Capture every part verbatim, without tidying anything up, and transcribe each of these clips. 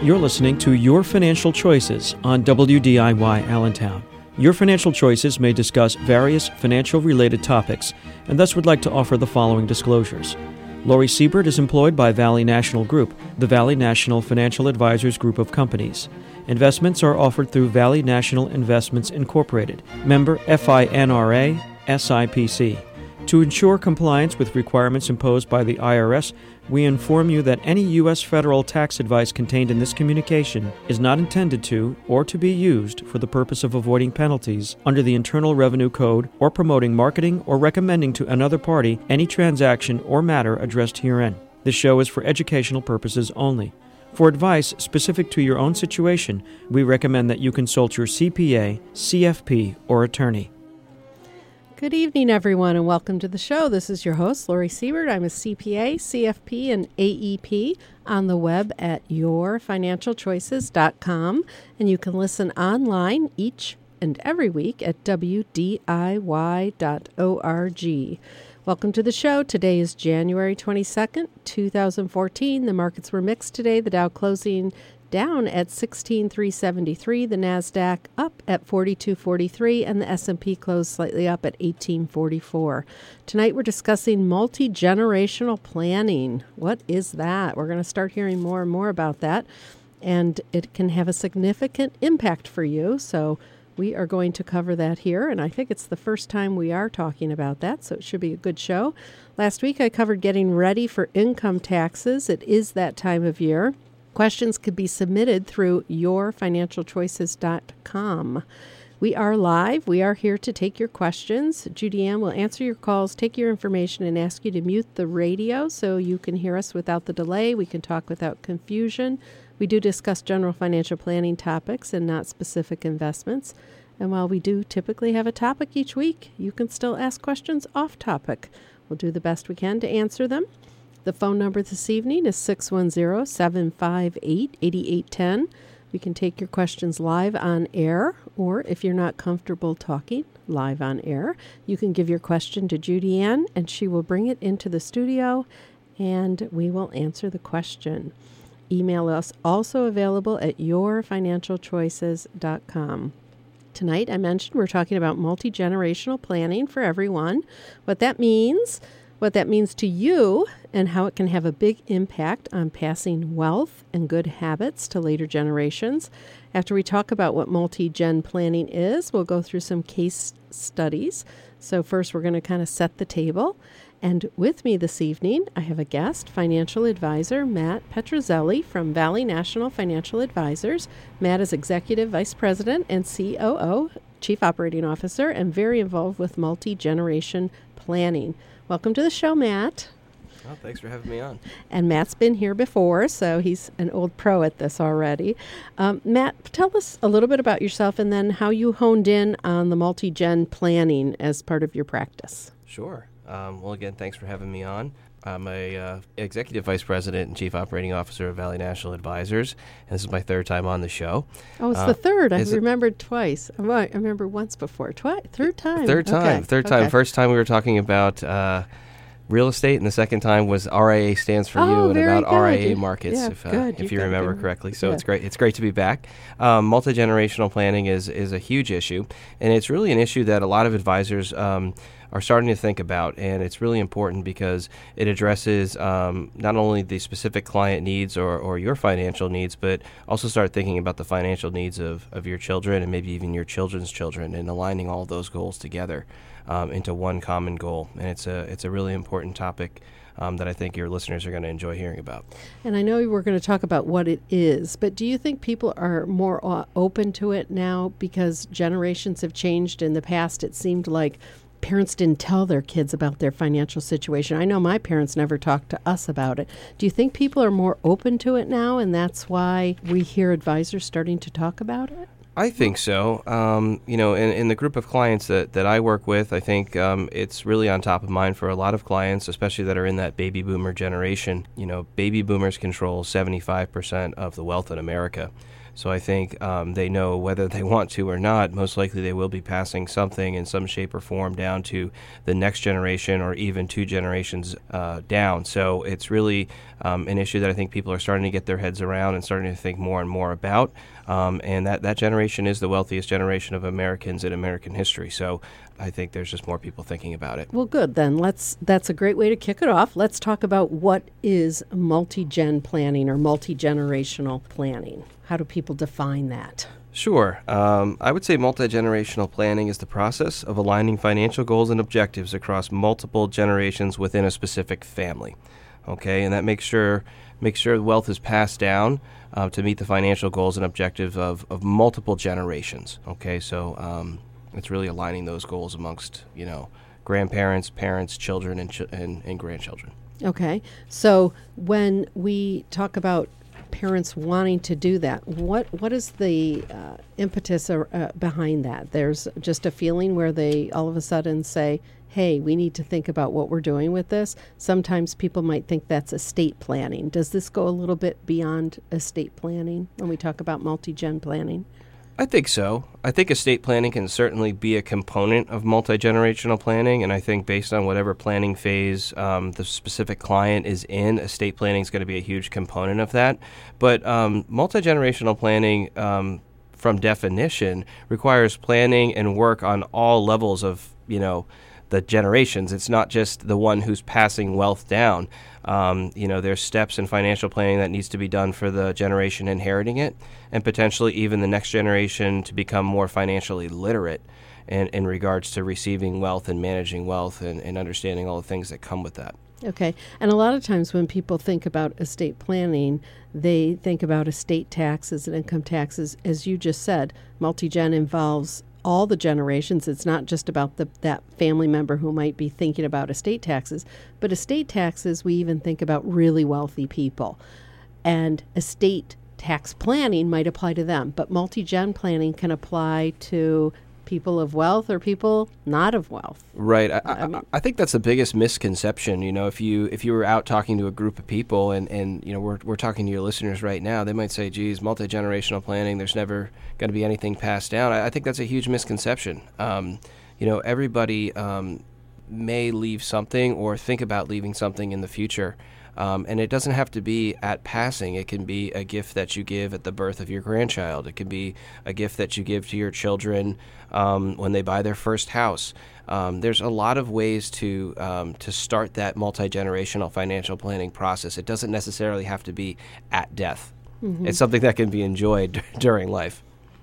You're listening to Your Financial Choices on W D I Y Allentown. Your Financial Choices may discuss various financial-related topics, and thus would like to offer the following disclosures. Lori Siebert is employed by Valley National Group, the Valley National Financial Advisors Group of companies. Investments are offered through Valley National Investments Incorporated, member FINRA, S I P C. To ensure compliance with requirements imposed by the I R S, we inform you that any U S federal tax advice contained in this communication is not intended to or to be used for the purpose of avoiding penalties under the Internal Revenue Code or promoting, marketing, or recommending to another party any transaction or matter addressed herein. This show is for educational purposes only. For advice specific to your own situation, we recommend that you consult your C P A, C F P, or attorney. Good evening, everyone, and welcome to the show. This is your host, Lori Siebert. I'm a C P A, C F P, and A E P on the web at your financial choices dot com, and you can listen online each and every week at W D I Y dot org. Welcome to the show. Today is January twenty-second, twenty fourteen. The markets were mixed today. The Dow closing down at sixteen thousand three hundred seventy-three, the NASDAQ up at forty-two forty-three, and the S and P closed slightly up at eighteen forty-four. Tonight we're discussing multi-generational planning. What is that? We're going to start hearing more and more about that, and it can have a significant impact for you, so we are going to cover that here, and I think it's the first time we are talking about that, so it should be a good show. Last week I covered getting ready for income taxes. It is that time of year. Questions could be submitted through your financial choices dot com. We are live. We are here to take your questions. Judy Ann will answer your calls, take your information, and ask you to mute the radio so you can hear us without the delay. We can talk without confusion. We do discuss general financial planning topics and not specific investments. And while we do typically have a topic each week, you can still ask questions off topic. We'll do the best we can to answer them. The phone number this evening is six one zero, seven five eight, eight eight one zero. We can take your questions live on air, or if you're not comfortable talking live on air, you can give your question to Judy Ann, and she will bring it into the studio, and we will answer the question. Email us, also available at your financial choices dot com. Tonight, I mentioned we're talking about multi-generational planning for everyone, what that means, what that means to you, and how it can have a big impact on passing wealth and good habits to later generations. After we talk about what multi-gen planning is, we'll go through some case studies. So first, we're going to kind of set the table. And with me this evening, I have a guest, financial advisor Matt Petrozelli from Valley National Financial Advisors. Matt is Executive Vice President and C O O, Chief Operating Officer, and very involved with multi-generation planning. Welcome to the show, Matt. Oh, thanks for having me on. And Matt's been here before, so he's an old pro at this already. Um, Matt, tell us a little bit about yourself and then how you honed in on the multi-gen planning as part of your practice. Sure. Um, well, again, thanks for having me on. I'm a uh, Executive Vice President and Chief Operating Officer of Valley National Advisors, and this is my third time on the show. Oh, it's uh, the third. I it, remembered twice. Oh, I remember once before. Twice. Third time. Third time. Okay. Third okay. time. First time we were talking about uh, real estate, and the second time was R I A stands for oh, you and about good. R I A markets, yeah, if, uh, good. if you you remember good. correctly. So yeah. it's great. It's great to be back. Um, multi-generational planning is, is a huge issue, and it's really an issue that a lot of advisors um, are starting to think about, and it's really important because it addresses um, not only the specific client needs or, or your financial needs, but also start thinking about the financial needs of, of your children and maybe even your children's children, and aligning all those goals together um, into one common goal. And it's a it's a really important topic um, that I think your listeners are going to enjoy hearing about. And I know we're going to talk about what it is, but do you think people are more uh, open to it now because generations have changed? In the past, it seemed like parents didn't tell their kids about their financial situation. I know my parents never talked to us about it. Do you think people are more open to it now, and that's why we hear advisors starting to talk about it? I think so. Um, you know, in, in the group of clients that, that I work with, I think um, it's really on top of mind for a lot of clients, especially that are in that baby boomer generation. You know, baby boomers control seventy-five percent of the wealth in America. So I think um, they know whether they want to or not, most likely they will be passing something in some shape or form down to the next generation or even two generations uh, down. So it's really um, an issue that I think people are starting to get their heads around and starting to think more and more about. Um, and that, that generation is the wealthiest generation of Americans in American history. So I think there's just more people thinking about it. Well, good. Then let's. That's a great way to kick it off. Let's talk about what is multi-gen planning or multi-generational planning. How do people define that? Sure. Um, I would say multi-generational planning is the process of aligning financial goals and objectives across multiple generations within a specific family. Okay, and that makes sure makes sure wealth is passed down uh, to meet the financial goals and objectives of, of multiple generations. Okay, so um, it's really aligning those goals amongst, you know, grandparents, parents, children, and, ch- and, and grandchildren. Okay, so when we talk about parents wanting to do that, what what is the uh, impetus or, uh, behind that? There's just a feeling where they all of a sudden say, hey, we need to think about what we're doing with this. Sometimes people might think that's estate planning. Does this go a little bit beyond estate planning when we talk about multi-gen planning? I think so. I think estate planning can certainly be a component of multi-generational planning, and I think based on whatever planning phase um, the specific client is in, estate planning is going to be a huge component of that. But um, multi-generational planning, um, from definition, requires planning and work on all levels of, you know, the generations. It's not just the one who's passing wealth down. Um, you know, there's steps in financial planning that needs to be done for the generation inheriting it, and potentially even the next generation to become more financially literate in, in regards to receiving wealth and managing wealth and, and understanding all the things that come with that. Okay. And a lot of times when people think about estate planning, they think about estate taxes and income taxes. As you just said, multi-gen involves all the generations. It's not just about the that family member who might be thinking about estate taxes, but estate taxes, we even think about really wealthy people. And estate tax planning might apply to them, but multi-gen planning can apply to people of wealth or people not of wealth. Right. I, I, mean, I think that's the biggest misconception. You know, if you if you were out talking to a group of people and, and you know, we're we're talking to your listeners right now, they might say, geez, multi-generational planning, there's never going to be anything passed down. I, I think that's a huge misconception. Um, you know, everybody um, may leave something or think about leaving something in the future. Um, and it doesn't have to be at passing. It can be a gift that you give at the birth of your grandchild. It can be a gift that you give to your children um, when they buy their first house. Um, there's a lot of ways to um, to start that multi-generational financial planning process. It doesn't necessarily have to be at death. Mm-hmm. It's something that can be enjoyed d- during life.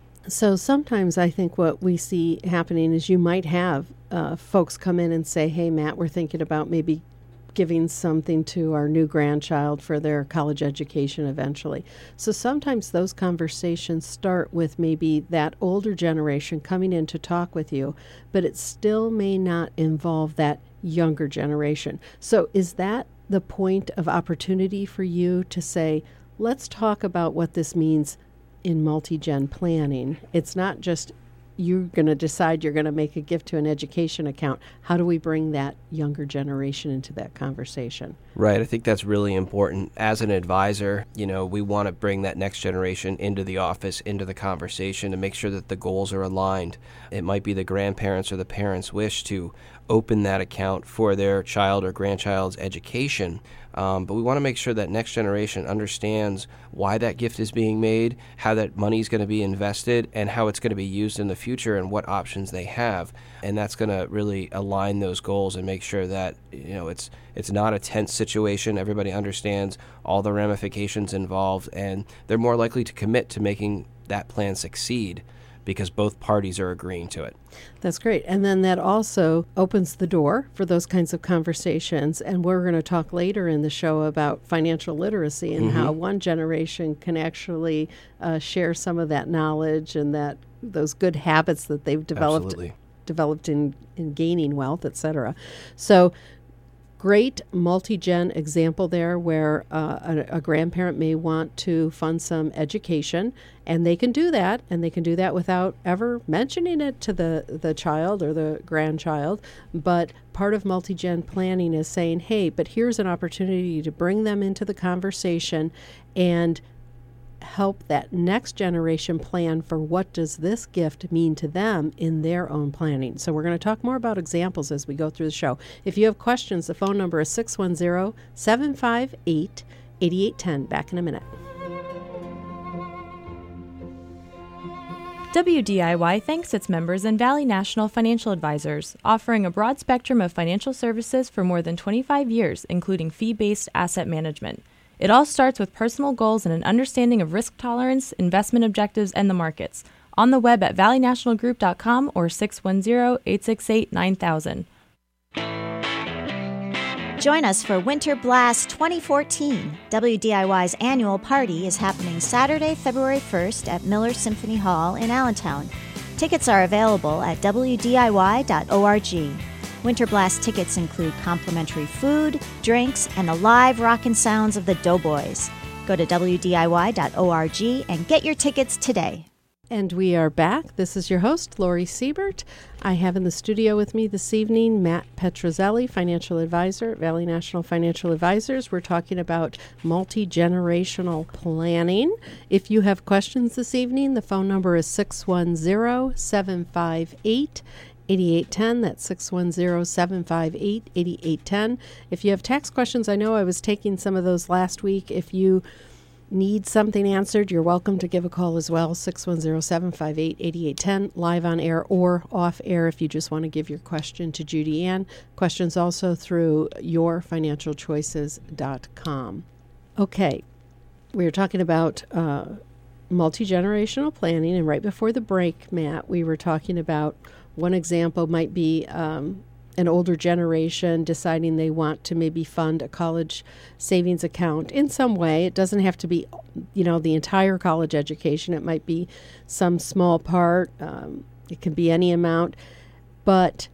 So sometimes I think what we see happening is you might have uh, folks come in and say, hey, Matt, we're thinking about maybe giving something to our new grandchild for their college education eventually. So sometimes those conversations start with maybe that older generation coming in to talk with you, but it still may not involve that younger generation. So is that the point of opportunity for you to say, let's talk about what this means in multi-gen planning? It's not just you're going to decide you're going to make a gift to an education account. How do we bring that younger generation into that conversation? Right. I think that's really important. As an advisor, you know, we want to bring that next generation into the office, into the conversation, to make sure that the goals are aligned. It might be the grandparents or the parents' wish to open that account for their child or grandchild's education. Um, but we want to make sure that next generation understands why that gift is being made, how that money is going to be invested, and how it's going to be used in the future and what options they have. And that's going to really align those goals and make sure that, you know, it's it's not a tense situation. Everybody understands all the ramifications involved, and they're more likely to commit to making that plan succeed because both parties are agreeing to it. That's great. And then that also opens the door for those kinds of conversations. And we're going to talk later in the show about financial literacy and mm-hmm. how one generation can actually uh, share some of that knowledge and that those good habits that they've developed Absolutely. developed in, in gaining wealth, et cetera. So great multi-gen example there where uh, a, a grandparent may want to fund some education, and they can do that, and they can do that without ever mentioning it to the, the child or the grandchild. But part of multi-gen planning is saying, hey, but here's an opportunity to bring them into the conversation and help that next generation plan for what does this gift mean to them in their own planning. So we're going to talk more about examples as we go through the show. If you have questions, the phone number is six one zero, seven five eight, eight eight one zero. Back in a minute. W D I Y thanks its members and Valley National Financial Advisors, offering a broad spectrum of financial services for more than twenty-five years, including fee-based asset management. It all starts with personal goals and an understanding of risk tolerance, investment objectives, and the markets. On the web at valley national group dot com or six one zero, eight six eight, nine thousand. Join us for Winter Blast twenty fourteen. W D I Y's annual party is happening Saturday, February first at Miller Symphony Hall in Allentown. Tickets are available at w d i y dot org. Winter Blast tickets include complimentary food, drinks, and the live rockin' sounds of the Doughboys. Go to w d i y dot org and get your tickets today. And we are back. This is your host, Lori Siebert. I have in the studio with me this evening Matt Petrozelli, Financial Advisor at Valley National Financial Advisors. We're talking about multi-generational planning. If you have questions this evening, the phone number is six one zero, seven five eight, eight eight one zero. That's six one zero, seven five eight, eight eight one zero. If you have tax questions, I know I was taking some of those last week. If you need something answered, you're welcome to give a call as well, six one zero, seven five eight, eight eight one zero, live on air or off air if you just want to give your question to Judy Ann. Questions also through your financial choices dot com. Okay, we were talking about uh, multi-generational planning, and right before the break, Matt, we were talking about one example might be um, an older generation deciding they want to maybe fund a college savings account in some way. It doesn't have to be, you know, the entire college education. It might be some small part. Um, it can be any amount. But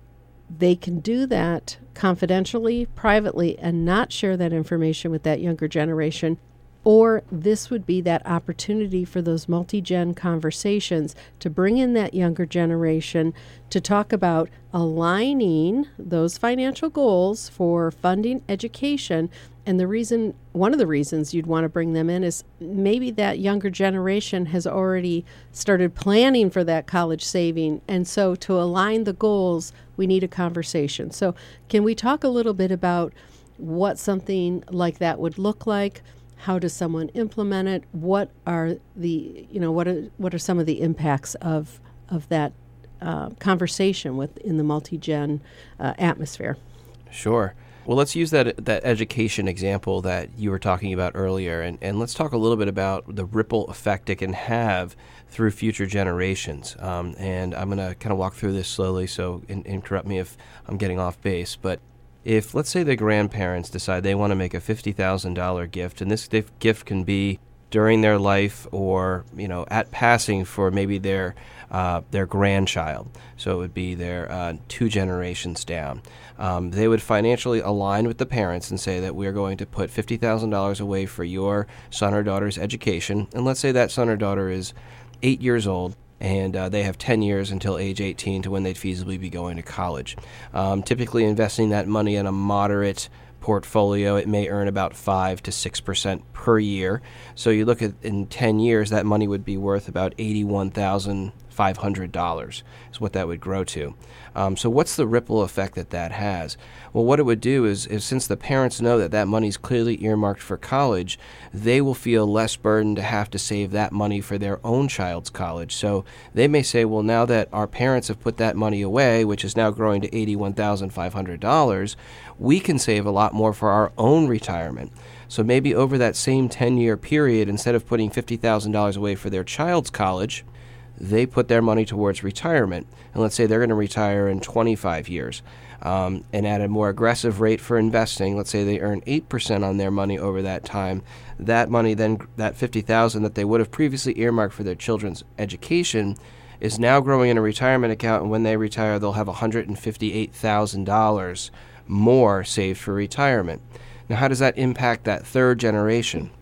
they can do that confidentially, privately, and not share that information with that younger generation. Or this would be that opportunity for those multi-gen conversations to bring in that younger generation to talk about aligning those financial goals for funding education. And the reason, one of the reasons you'd want to bring them in is maybe that younger generation has already started planning for that college saving. And so to align the goals, we need a conversation. So can we talk a little bit about what something like that would look like? How does someone implement it? What are the, you know, what are what are some of the impacts of of that uh, conversation with in the multi-gen uh, atmosphere? Sure. Well, let's use that that education example that you were talking about earlier, and, and let's talk a little bit about the ripple effect it can have through future generations. Um, and I'm going to kind of walk through this slowly, so in, interrupt me if I'm getting off base. But if, let's say, the grandparents decide they want to make a fifty thousand dollars gift, and this gift can be during their life or, you know, at passing for maybe their uh, their grandchild. So it would be their uh, two generations down. Um, they would financially align with the parents and say that we're going to put fifty thousand dollars away for your son or daughter's education. And let's say that son or daughter is eight years old. And uh, they have ten years until age eighteen to when they'd feasibly be going to college. Um, typically investing that money in a moderate portfolio, it may earn about five to six percent per year. So you look at in ten years, that money would be worth about eighty-one thousand five hundred dollars is what that would grow to. Um, so what's the ripple effect that that has? Well, what it would do is, is since the parents know that that money is clearly earmarked for college, they will feel less burdened to have to save that money for their own child's college. So they may say, well, now that our parents have put that money away, which is now growing to eighty-one thousand five hundred dollars, we can save a lot more for our own retirement. So maybe over that same ten-year period, instead of putting fifty thousand dollars away for their child's college, they put their money towards retirement. And let's say they're going to retire in twenty-five years. Um, and at a more aggressive rate for investing, let's say they earn eight percent on their money over that time. That money then, that fifty thousand dollars that they would have previously earmarked for their children's education is now growing in a retirement account. And when they retire, they'll have one hundred fifty-eight thousand dollars more saved for retirement. Now, how does that impact that third generation?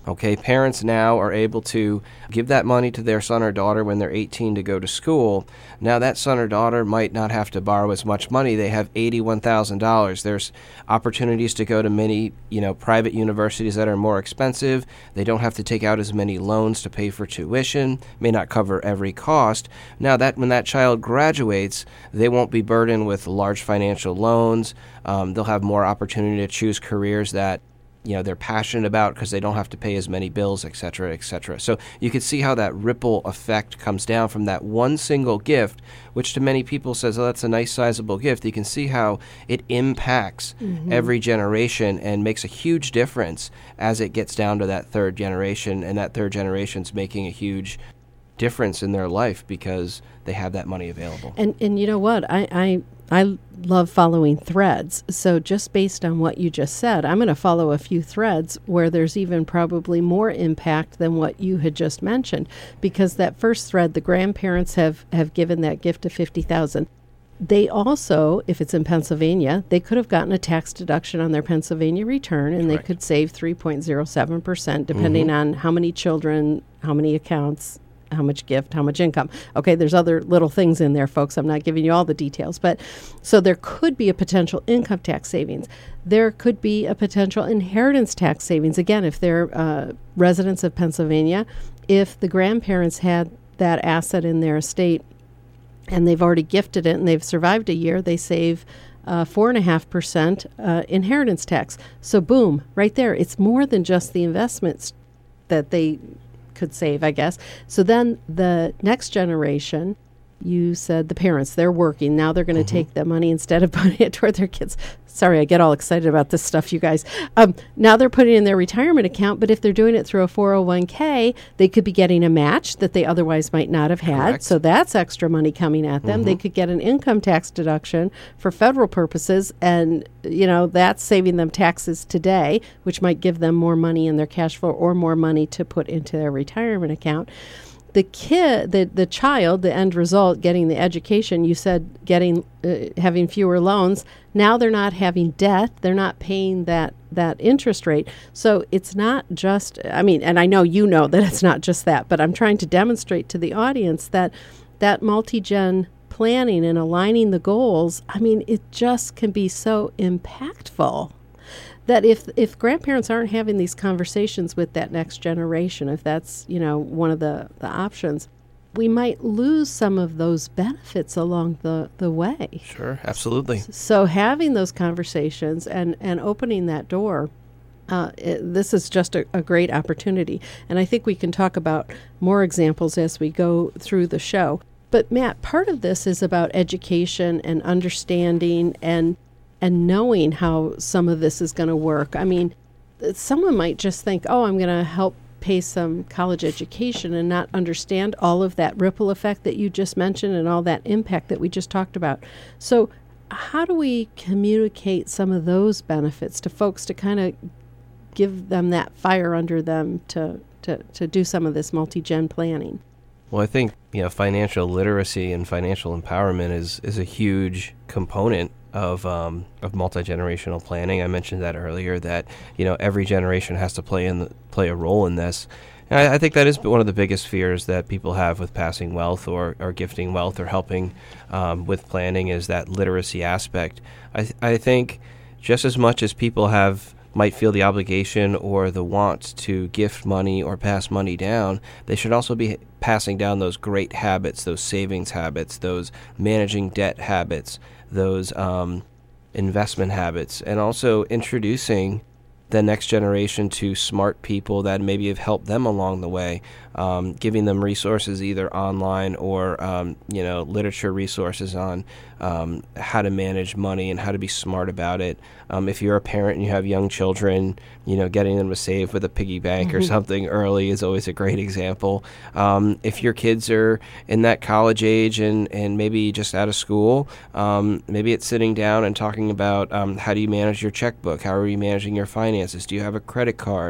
Okay, parents now are able to give that money to their son or daughter when they're eighteen to go to school. Now that son or daughter might not have to borrow as much money. They have eighty-one thousand dollars. There's opportunities to go to many, you know, private universities that are more expensive. They don't have to take out as many loans to pay for tuition, may not cover every cost. Now that when that child graduates, they won't be burdened with large financial loans. Um, they'll have more opportunity to choose careers that you know, they're passionate about because they don't have to pay as many bills, et cetera, et cetera. So you can see how that ripple effect comes down from that one single gift, which to many people says, oh, that's a nice sizable gift. You can see how it impacts mm-hmm. every generation and makes a huge difference as it gets down to that third generation, and that third generation's making a huge difference in their life because they have that money available. And and you know what? I, I I love following threads. So just based on what you just said, I'm going to follow a few threads where there's even probably more impact than what you had just mentioned. Because that first thread, the grandparents have, have given that gift of fifty thousand dollars. They also, if it's in Pennsylvania, they could have gotten a tax deduction on their Pennsylvania return, and Correct. They could save three point zero seven percent depending mm-hmm. on how many children, how many accounts, how much gift, how much income. Okay, there's other little things in there, folks. I'm not giving you all the details. But so there could be a potential income tax savings. There could be a potential inheritance tax savings. Again, if they're uh, residents of Pennsylvania, if the grandparents had that asset in their estate and they've already gifted it and they've survived a year, they save uh, four point five percent uh, inheritance tax. So boom, right there. It's more than just the investments that they could save, I guess. So then the next generation, you said the parents, they're working. Now they're going to mm-hmm. take that money instead of putting it toward their kids. Sorry, I get all excited about this stuff, you guys. Um, now they're putting it in their retirement account, but if they're doing it through a four oh one k, they could be getting a match that they otherwise might not have had. Correct. So that's extra money coming at them. Mm-hmm. They could get an income tax deduction for federal purposes, and you know that's saving them taxes today, which might give them more money in their cash flow or more money to put into their retirement account. The kid, the, the child, the end result, getting the education, you said getting, uh, having fewer loans. Now they're not having debt. They're not paying that, that interest rate. So it's not just, I mean, and I know you know that it's not just that, but I'm trying to demonstrate to the audience that that multi-gen planning and aligning the goals, I mean, it just can be so impactful. That if if grandparents aren't having these conversations with that next generation, if that's, you know, one of the, the options, we might lose some of those benefits along the, the way. Sure, absolutely. So having those conversations and, and opening that door, uh, it, this is just a, a great opportunity. And I think we can talk about more examples as we go through the show. But Matt, part of this is about education and understanding and and knowing how some of this is going to work. I mean, someone might just think, oh, I'm going to help pay some college education and not understand all of that ripple effect that you just mentioned and all that impact that we just talked about. So how do we communicate some of those benefits to folks to kind of give them that fire under them to, to, to do some of this multi-gen planning? Well, I think, you know, financial literacy and financial empowerment is, is a huge component of um, of multi-generational planning. I mentioned that earlier, that, you know, every generation has to play in the, play a role in this. And I, I think that is one of the biggest fears that people have with passing wealth or, or gifting wealth or helping um, with planning is that literacy aspect. I th- I think just as much as people have might feel the obligation or the want to gift money or pass money down, they should also be passing down those great habits, those savings habits, those managing debt habits, those um, investment habits, and also introducing the next generation to smart people that maybe have helped them along the way, um, giving them resources either online or um, you know literature resources on um, how to manage money and how to be smart about it. Um, if you're a parent and you have young children, you know, getting them to save with a piggy bank mm-hmm. or something early is always a great example. Um, if your kids are in that college age and, and maybe just out of school, um, maybe it's sitting down and talking about um, how do you manage your checkbook? How are you managing your finances? Do you have a credit card?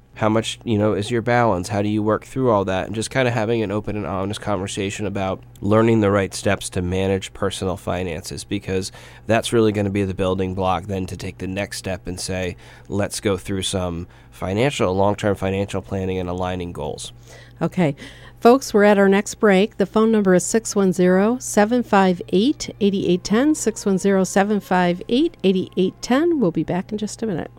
How much, you know, is your balance? How do you work through all that? And just kind of having an open and honest conversation about learning the right steps to manage personal finances, because that's really going to be the building block then to take the next step and say, let's go through some financial, long-term financial planning and aligning goals. Okay. Folks, we're at our next break. The phone number is six one zero, seven five eight, eight eight one zero, six one zero, seven five eight, eight eight one zero. We'll be back in just a minute.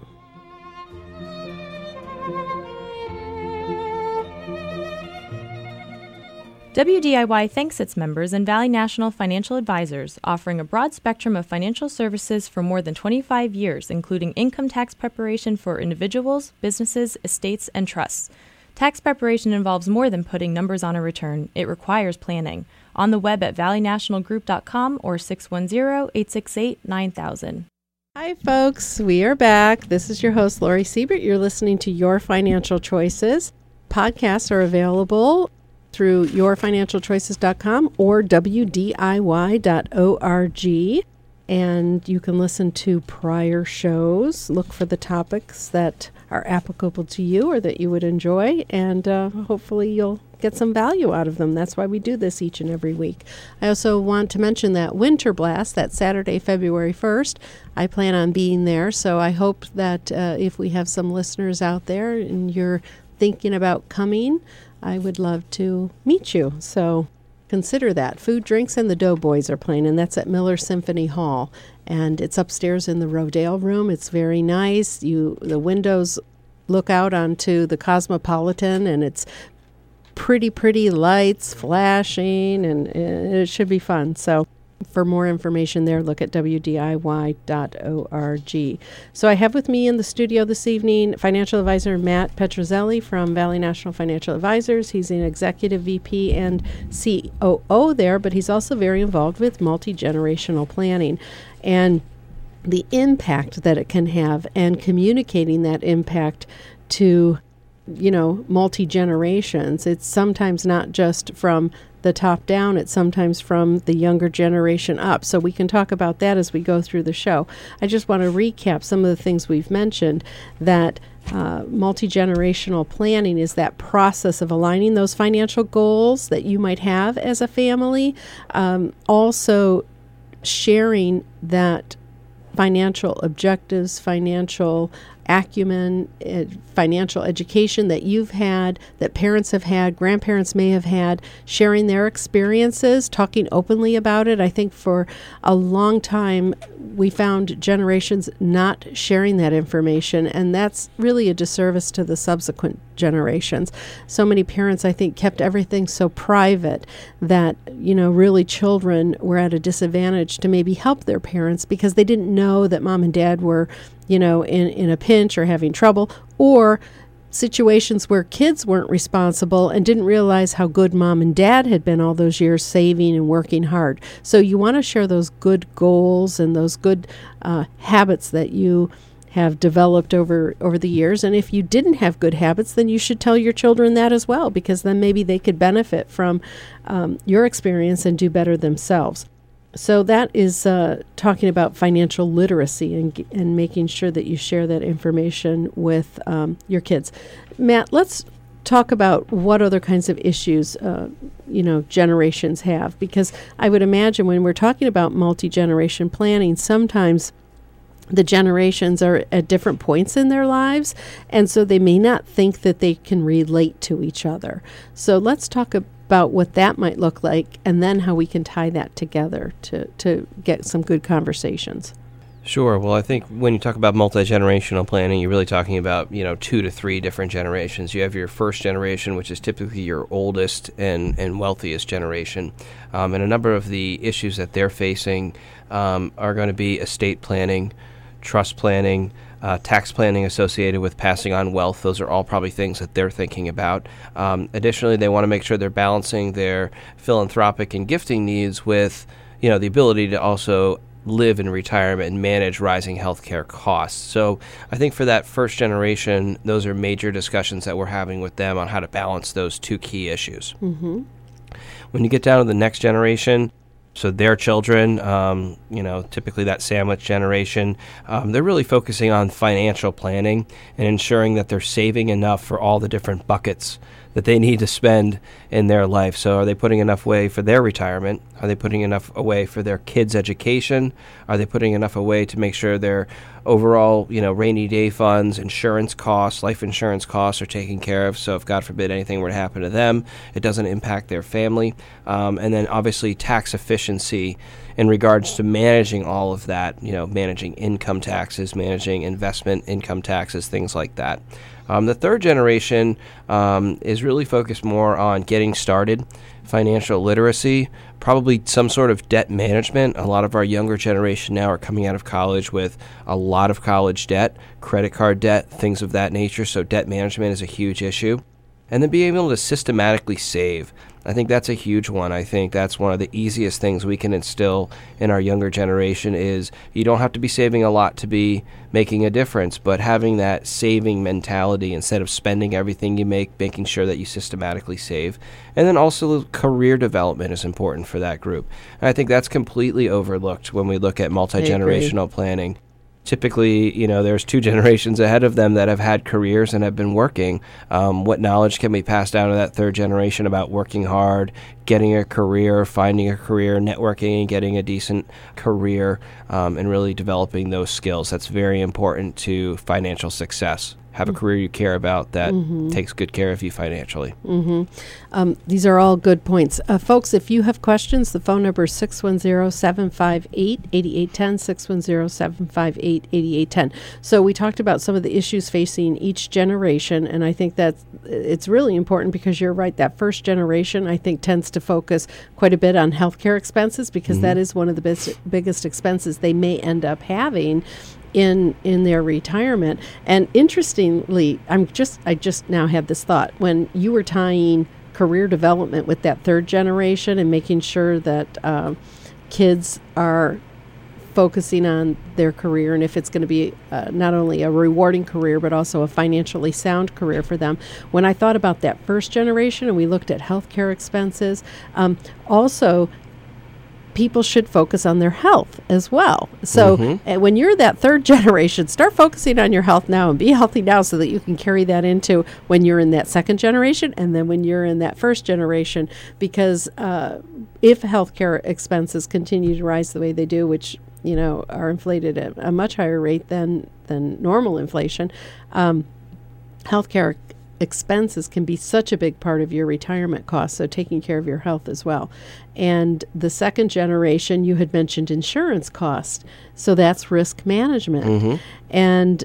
W D I Y thanks its members and Valley National Financial Advisors, offering a broad spectrum of financial services for more than twenty-five years, including income tax preparation for individuals, businesses, estates, and trusts. Tax preparation involves more than putting numbers on a return. It requires planning. On the web at valley national group dot com or six one zero, eight six eight, nine thousand. Hi, folks. We are back. This is your host, Lori Siebert. You're listening to Your Financial Choices. Podcasts are available through your financial choices dot com or w d i y dot org. And you can listen to prior shows, look for the topics that are applicable to you or that you would enjoy, and uh, hopefully you'll get some value out of them. That's why we do this each and every week. I also want to mention that Winter Blast, that Saturday, February first, I plan on being there, so I hope that uh, if we have some listeners out there and you're thinking about coming, I would love to meet you. So consider that. Food, Drinks, and the Doughboys are playing, and that's at Miller Symphony Hall. And it's upstairs in the Rodale Room. It's very nice. You, the windows look out onto the Cosmopolitan, and it's pretty, pretty lights flashing, and it should be fun. So for more information there, look at w d i y dot org. So I have with me in the studio this evening financial advisor Matt Petrozelli from Valley National Financial Advisors. He's an executive V P and C O O there, but he's also very involved with multi-generational planning and the impact that it can have, and communicating that impact to, you know, multi-generations. It's sometimes not just from the top down, it's sometimes from the younger generation up. So we can talk about that as we go through the show. I just want to recap some of the things we've mentioned, that uh, multi-generational planning is that process of aligning those financial goals that you might have as a family, um, also sharing that financial objectives, financial acumen, uh, financial education that you've had, that parents have had, grandparents may have had, sharing their experiences, talking openly about it. I think for a long time we found generations not sharing that information, and that's really a disservice to the subsequent generations. So many parents, I think, kept everything so private that, you know, really children were at a disadvantage to maybe help their parents because they didn't know that mom and dad were, you know, in, in a pinch or having trouble, or situations where kids weren't responsible and didn't realize how good mom and dad had been all those years saving and working hard. So you want to share those good goals and those good uh, habits that you have developed over, over the years. And if you didn't have good habits, then you should tell your children that as well, because then maybe they could benefit from um, your experience and do better themselves. So that is uh, talking about financial literacy and and making sure that you share that information with um, your kids. Matt, let's talk about what other kinds of issues uh, you know generations have, because I would imagine when we're talking about multi-generation planning, sometimes the generations are at different points in their lives, and so they may not think that they can relate to each other. So let's talk about about what that might look like, and then how we can tie that together to, to get some good conversations. Sure. Well, I think when you talk about multi-generational planning, you're really talking about, you know, two to three different generations. You have your first generation, which is typically your oldest and, and wealthiest generation. Um, and a number of the issues that they're facing um, are going to be estate planning, trust planning, Uh, tax planning associated with passing on wealth. Those are all probably things that they're thinking about. Um, additionally, they want to make sure they're balancing their philanthropic and gifting needs with, you know, the ability to also live in retirement and manage rising healthcare costs. So I think for that first generation, those are major discussions that we're having with them on how to balance those two key issues. Mm-hmm. When you get down to the next generation, So their children, um, you know, typically that sandwich generation, um, they're really focusing on financial planning and ensuring that they're saving enough for all the different buckets that they need to spend in their life. So are they putting enough away for their retirement? Are they putting enough away for their kids' education? Are they putting enough away to make sure their overall, you know, rainy day funds, insurance costs, life insurance costs are taken care of? So if, God forbid, anything were to happen to them, it doesn't impact their family. Um, and then obviously tax efficiency in regards to managing all of that, you know, managing income taxes, managing investment income taxes, things like that. Um, the third generation um, is really focused more on getting started, financial literacy, probably some sort of debt management. A lot of our younger generation now are coming out of college with a lot of college debt, credit card debt, things of that nature. So debt management is a huge issue. And then being able to systematically save. I think that's a huge one. I think that's one of the easiest things we can instill in our younger generation is you don't have to be saving a lot to be making a difference, but having that saving mentality instead of spending everything you make, making sure that you systematically save. And then also career development is important for that group. And I think that's completely overlooked when we look at multi-generational planning. Typically, you know, there's two generations ahead of them that have had careers and have been working. Um, what knowledge can be passed down to that third generation about working hard, getting a career, finding a career, networking and getting a decent career, um, and really developing those skills? That's very important to financial success. Have a career you care about that mm-hmm. takes good care of you financially. Mm-hmm. Um, these are all good points. Uh, folks, if you have questions, the phone number is six one zero, seven five eight, eight eight one zero, six one zero, seven five eight, eight eight one zero. So we talked about some of the issues facing each generation, and I think that it's really important because you're right, that first generation, I think, tends to focus quite a bit on healthcare expenses because mm-hmm. that is one of the bis- biggest expenses they may end up having in in their retirement. And interestingly, I'm just I just now had this thought when you were tying career development with that third generation and making sure that uh, kids are focusing on their career and if it's going to be uh, not only a rewarding career but also a financially sound career for them. When I thought about that first generation and we looked at healthcare expenses, um, also people should focus on their health as well. So mm-hmm. uh, when you're that third generation, start focusing on your health now and be healthy now so that you can carry that into when you're in that second generation and then when you're in that first generation. Because uh, if healthcare expenses continue to rise the way they do, which you know are inflated at a much higher rate than than normal inflation, um, healthcare expenses can be such a big part of your retirement costs, so taking care of your health as well. And the second generation, you had mentioned insurance costs, so that's risk management. Mm-hmm. And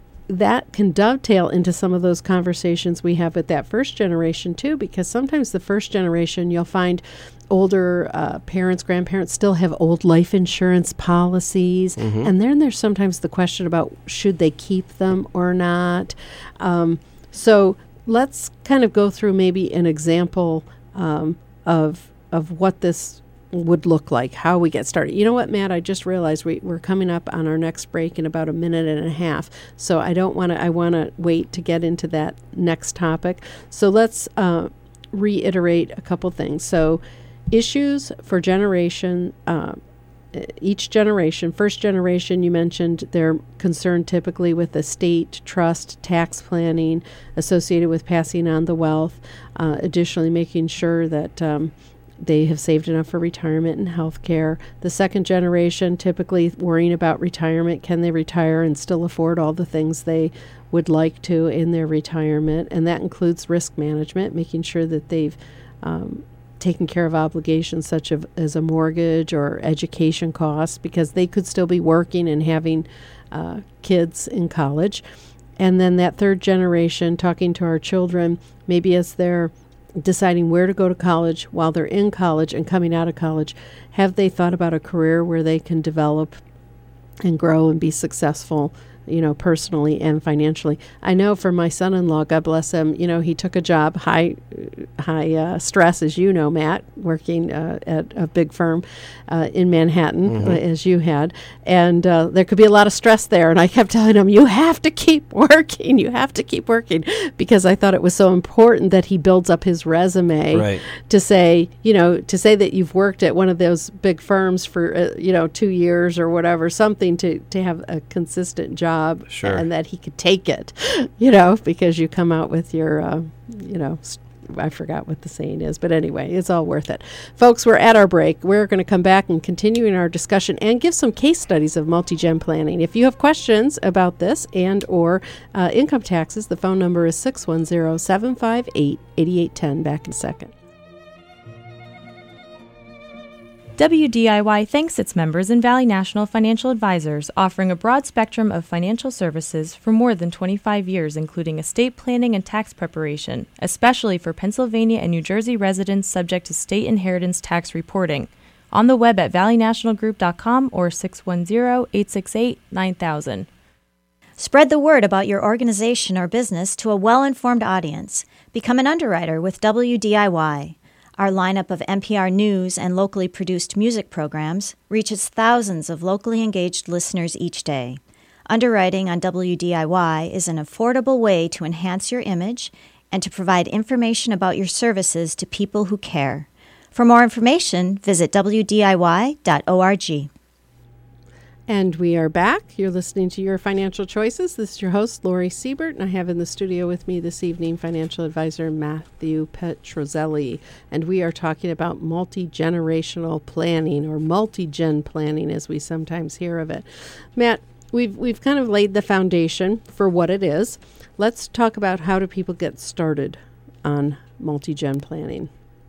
that can dovetail into some of those conversations we have with that first generation too, because sometimes the first generation, you'll find older uh, parents, grandparents still have old life insurance policies, mm-hmm. and then there's sometimes the question about should they keep them or not. Um, So let's kind of go through maybe an example um, of of what this would look like, how we get started. You know what, Matt? I just realized we, we're coming up on our next break in about a minute and a half. So I don't want to. I want to wait to get into that next topic. So let's uh, reiterate a couple things. So issues for generation. Uh, Each generation, first generation, you mentioned they're concerned typically with estate, trust, tax planning associated with passing on the wealth. Uh, additionally, making sure that um, they have saved enough for retirement and health care. The second generation, typically worrying about retirement. Can they retire and still afford all the things they would like to in their retirement? And that includes risk management, making sure that they've um, taking care of obligations such as, as a mortgage or education costs, because they could still be working and having uh, kids in college. And then that third generation, talking to our children, maybe as they're deciding where to go to college, while they're in college and coming out of college, have they thought about a career where they can develop and grow and be successful you know, personally and financially. I know for my son-in-law, God bless him, you know, he took a job, high high uh, stress, as you know, Matt, working uh, at a big firm uh, in Manhattan, Mm-hmm. uh, as you had. And uh, there could be a lot of stress there. And I kept telling him, you have to keep working. You have to keep working. Because I thought it was so important that he builds up his resume Right. to say, you know, to say that you've worked at one of those big firms for, uh, you know, two years or whatever, something to, to have a consistent job. Sure. And that he could take it, you know, because you come out with your, uh, you know, st- I forgot what the saying is, but anyway, it's all worth it. Folks, we're at our break. We're going to come back and continue in our discussion and give some case studies of multi-gen planning. If you have questions about this and or uh, income taxes, the phone number is six one zero, seven five eight, eight eight one zero. Back in a second. W D I Y thanks its members and Valley National Financial Advisors, offering a broad spectrum of financial services for more than twenty-five years, including estate planning and tax preparation, especially for Pennsylvania and New Jersey residents subject to state inheritance tax reporting. On the web at valley national group dot com or six one zero, eight six eight, nine thousand. Spread the word about your organization or business to a well-informed audience. Become an underwriter with W D I Y. Our lineup of N P R News and locally produced music programs reaches thousands of locally engaged listeners each day. Underwriting on W D I Y is an affordable way to enhance your image and to provide information about your services to people who care. For more information, visit w d i y dot org. And we are back. You're listening to Your Financial Choices. This is your host, Lori Siebert, and I have in the studio with me this evening financial advisor Matthew Petrozelli. And we are talking about multi-generational planning, or multi-gen planning as we sometimes hear of it. Matt, we've we've kind of laid the foundation for what it is. Let's talk about how do people get started on multi-gen planning.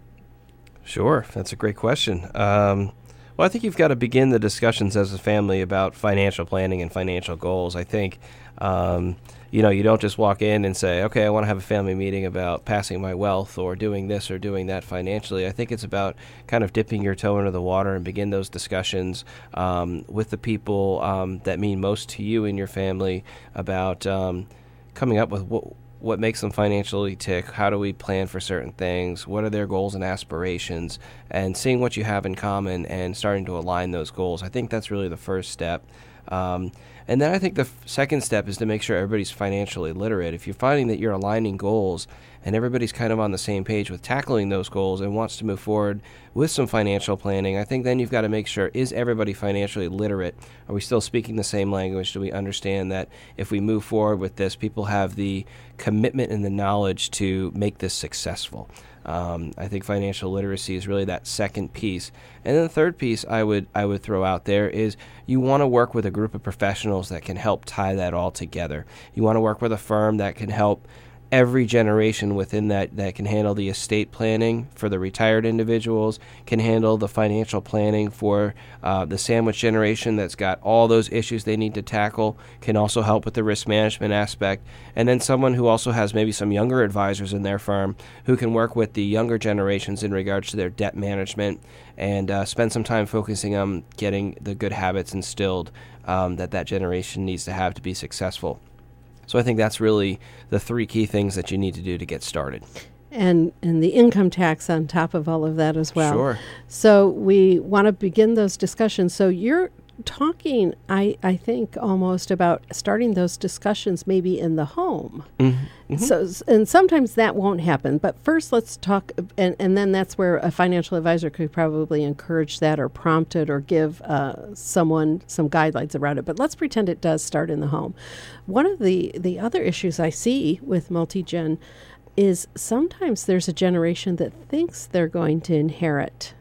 Sure, that's a great question. Um, well, I think you've got to begin the discussions as a family about financial planning and financial goals. I think, um, you know, you don't just walk in and say, okay, I want to have a family meeting about passing my wealth or doing this or doing that financially. I think it's about kind of dipping your toe into the water and begin those discussions um, with the people um, that mean most to you and your family about um, coming up with what what makes them financially tick, how do we plan for certain things, what are their goals and aspirations, and seeing what you have in common and starting to align those goals. I think that's really the first step. Um, and then I think the f- second step is to make sure everybody's financially literate. If you're finding that you're aligning goals and everybody's kind of on the same page with tackling those goals and wants to move forward with some financial planning, I think then you've got to make sure, is everybody financially literate? Are we still speaking the same language? Do we understand that if we move forward with this, people have the commitment and the knowledge to make this successful? Um, I think financial literacy is really that second piece. And then the third piece I would I would throw out there is you want to work with a group of professionals that can help tie that all together. You want to work with a firm that can help every generation within that that can handle the estate planning for the retired individuals, can handle the financial planning for uh, the sandwich generation that's got all those issues they need to tackle, can also help with the risk management aspect, and then someone who also has maybe some younger advisors in their firm who can work with the younger generations in regards to their debt management and uh, spend some time focusing on getting the good habits instilled um, that that generation needs to have to be successful. So I think that's really the three key things that you need to do to get started. And and the income tax on top of all of that as well. Sure. So we want to begin those discussions. So you're talking, I, I think, almost about starting those discussions maybe in the home. Mm-hmm. So, and sometimes that won't happen. But first let's talk, and, and then that's where a financial advisor could probably encourage that or prompt it or give uh, someone some guidelines around it. But let's pretend it does start in the home. One of the, the other issues I see with multi-gen is sometimes there's a generation that thinks they're going to inherit.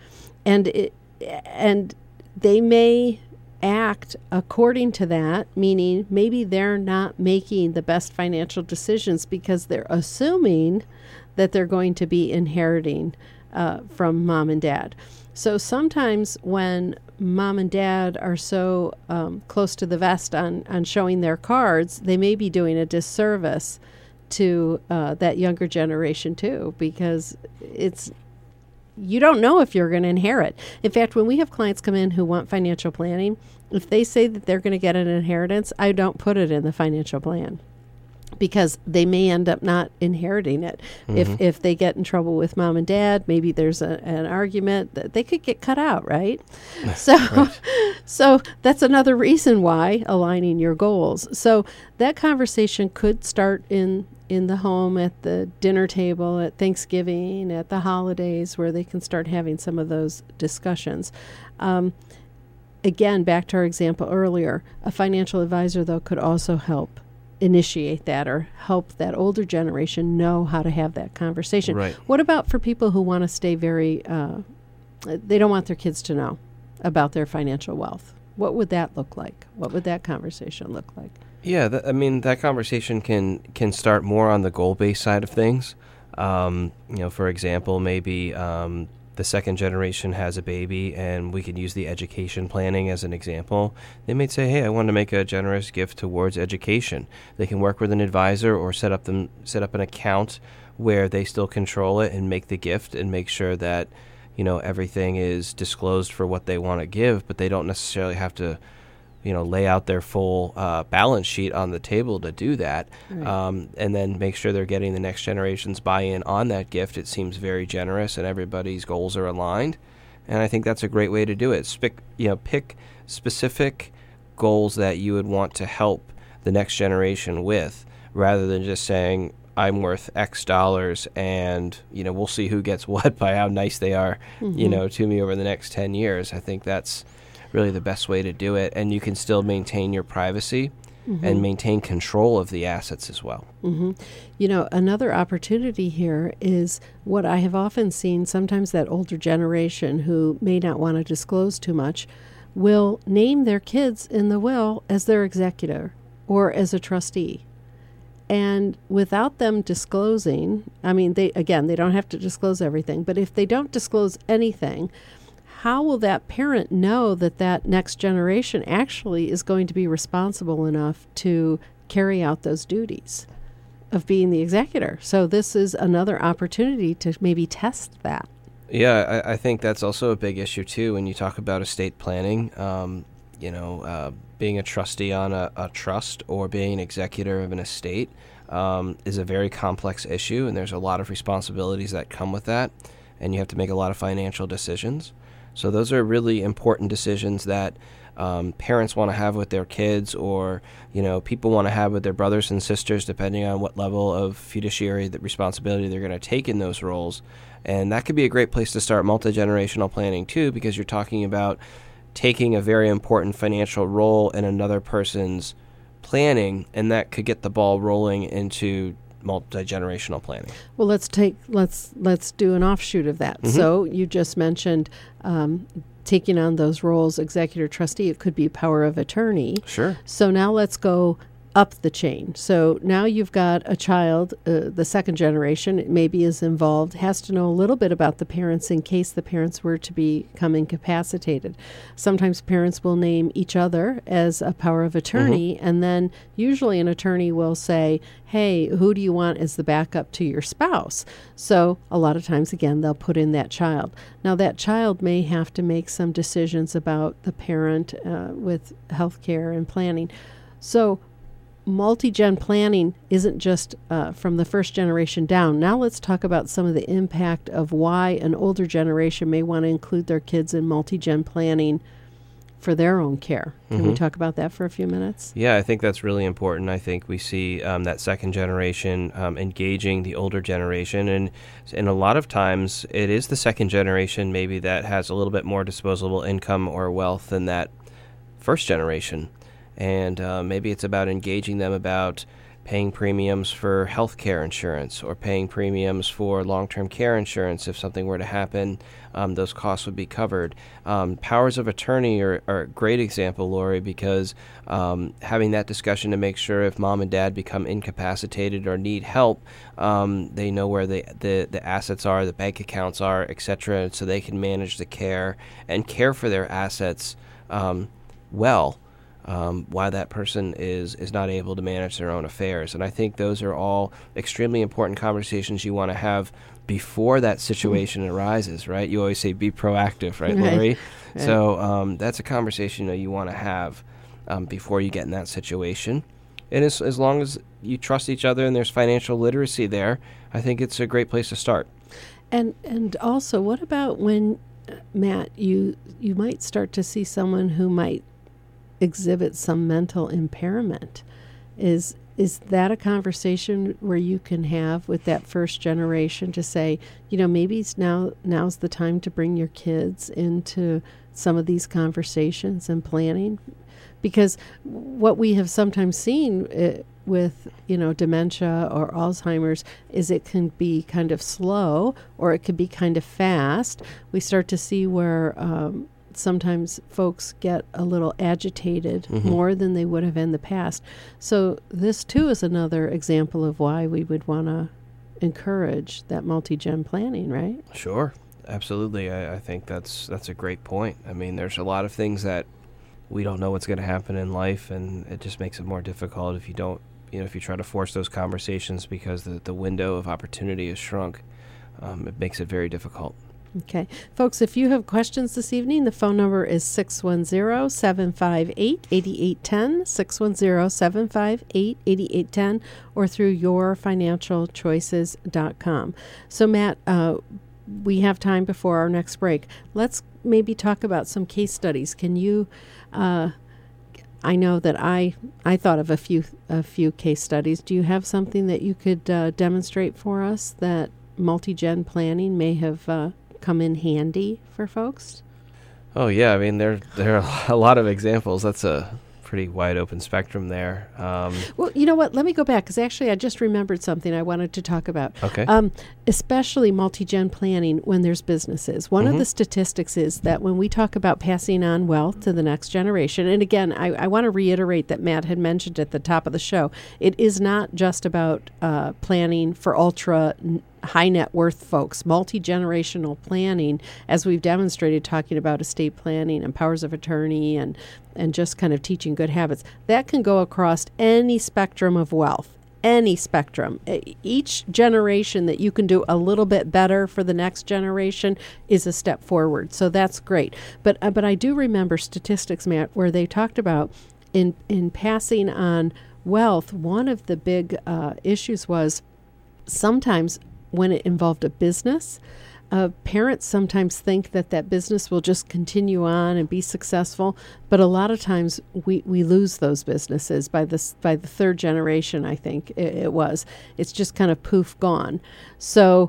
And it, and they may act according to that, meaning maybe they're not making the best financial decisions because they're assuming that they're going to be inheriting uh, from mom and dad. So sometimes when mom and dad are so um, close to the vest on, on showing their cards, they may be doing a disservice to uh, that younger generation too, because it's you don't know if you're going to inherit. In fact, when we have clients come in who want financial planning, if they say that they're going to get an inheritance, I don't put it in the financial plan, because they may end up not inheriting it. Mm-hmm. If if they get in trouble with mom and dad, maybe there's a, an argument that they could get cut out, right? so right. so that's another reason why aligning your goals. So that conversation could start in in the home, at the dinner table, at Thanksgiving, at the holidays, where they can start having some of those discussions. Um, again, back to our example earlier, a financial advisor, though, could also help initiate that or help that older generation know how to have that conversation. Right. What about for people who want to stay very, uh, they don't want their kids to know about their financial wealth? What would that look like? What would that conversation look like? Yeah, th- I mean, that conversation can can start more on the goal-based side of things. Um, you know, for example, maybe um, the second generation has a baby, and we could use the education planning as an example. They may say, hey, I want to make a generous gift towards education. They can work with an advisor or set up them set up an account where they still control it and make the gift and make sure that, you know, everything is disclosed for what they want to give, but they don't necessarily have to, you know, lay out their full uh, balance sheet on the table to do that. Right. Um, and then make sure they're getting the next generation's buy-in on that gift. It seems very generous and everybody's goals are aligned. And I think that's a great way to do it. Spic, you know, pick specific goals that you would want to help the next generation with, rather than just saying, I'm worth X dollars and, you know, we'll see who gets what by how nice they are, mm-hmm. you know, to me over the next ten years. I think that's really the best way to do it, and you can still maintain your privacy mm-hmm. and maintain control of the assets as well. Mm-hmm. You know, another opportunity here is what I have often seen. Sometimes that older generation who may not want to disclose too much will name their kids in the will as their executor or as a trustee. And without them disclosing, I mean, they again, they don't have to disclose everything, but if they don't disclose anything, how will that parent know that that next generation actually is going to be responsible enough to carry out those duties of being the executor? So this is another opportunity to maybe test that. Yeah, I, I think that's also a big issue, too, when you talk about estate planning. Um, you know, uh, being a trustee on a, a trust or being an executor of an estate um, is a very complex issue, and there's a lot of responsibilities that come with that, and you have to make a lot of financial decisions. So those are really important decisions that um, parents want to have with their kids, or, you know, people want to have with their brothers and sisters, depending on what level of fiduciary the responsibility they're going to take in those roles. And that could be a great place to start multi-generational planning, too, because you're talking about taking a very important financial role in another person's planning, and that could get the ball rolling into multi-generational planning. Well, let's take let's let's do an offshoot of that. Mm-hmm. So you just mentioned um, taking on those roles, executor, trustee. It could be power of attorney. Sure. So now let's go up the chain. So now you've got a child, uh, the second generation, maybe is involved, has to know a little bit about the parents in case the parents were to become incapacitated. Sometimes parents will name each other as a power of attorney, mm-hmm. and then usually an attorney will say, hey, who do you want as the backup to your spouse? So a lot of times, again, they'll put in that child. Now that child may have to make some decisions about the parent uh, with health care and planning. So multi-gen planning isn't just uh, from the first generation down. Now let's talk about some of the impact of why an older generation may want to include their kids in multi-gen planning for their own care. Can mm-hmm. we talk about that for a few minutes? Yeah, I think that's really important. I think we see um, that second generation um, engaging the older generation, and and a lot of times it is the second generation maybe that has a little bit more disposable income or wealth than that first generation. And uh, maybe it's about engaging them about paying premiums for health care insurance or paying premiums for long-term care insurance. If something were to happen, um, those costs would be covered. Um, powers of attorney are, are a great example, Lori, because um, having that discussion to make sure if mom and dad become incapacitated or need help, um, they know where the, the, the assets are, the bank accounts are, et cetera, so they can manage the care and care for their assets um, well. um, why that person is, is not able to manage their own affairs. And I think those are all extremely important conversations you want to have before that situation mm-hmm. arises, right? You always say be proactive, right, right. Lori? Right. So um, that's a conversation you know, you want to have um, before you get in that situation. And as, as long as you trust each other and there's financial literacy there, I think it's a great place to start. And and also, what about when, uh, Matt, you you might start to see someone who might exhibit some mental impairment? Is is that a conversation where you can have with that first generation to say, you know, maybe it's now now's the time to bring your kids into some of these conversations and planning? Because what we have sometimes seen uh, with, you know, dementia or Alzheimer's is it can be kind of slow or it could be kind of fast. We start to see where um, sometimes folks get a little agitated mm-hmm. more than they would have in the past. So this, too, is another example of why we would want to encourage that multi-gen planning, right? Sure. Absolutely. I, I think that's that's a great point. I mean, there's a lot of things that we don't know what's going to happen in life, and it just makes it more difficult if you don't, you know, if you try to force those conversations because the, the window of opportunity is shrunk. Um, it makes it very difficult. Okay. Folks, if you have questions this evening, the phone number is six one zero, seven five eight, eight eight one zero, six one zero, seven five eight, eight eight one zero, or through your financial choices dot com. So, Matt, uh, we have time before our next break. Let's maybe talk about some case studies. Can you... Uh, I know that I I thought of a few a few case studies. Do you have something that you could uh, demonstrate for us that multi-gen planning may have uh, come in handy for folks? Oh yeah, I mean there there are a lot of examples. That's a pretty wide open spectrum there. Um, well, you know what? Let me go back because actually I just remembered something I wanted to talk about. Okay. Um, especially multi-gen planning when there's businesses. One mm-hmm. of the statistics is that when we talk about passing on wealth to the next generation, and again, I, I want to reiterate that Matt had mentioned at the top of the show, it is not just about uh, planning for ultra n- high net worth folks. Multi-generational planning, as we've demonstrated, talking about estate planning and powers of attorney and and just kind of teaching good habits, that can go across any spectrum of wealth, any spectrum. Each generation that you can do a little bit better for the next generation is a step forward. So that's great. But uh, but I do remember statistics, Matt, where they talked about in in passing on wealth, one of the big uh, issues was sometimes when it involved a business, uh, parents sometimes think that that business will just continue on and be successful, but a lot of times we, we lose those businesses by this by the third generation. I think it, it was. It's just kind of poof gone. So,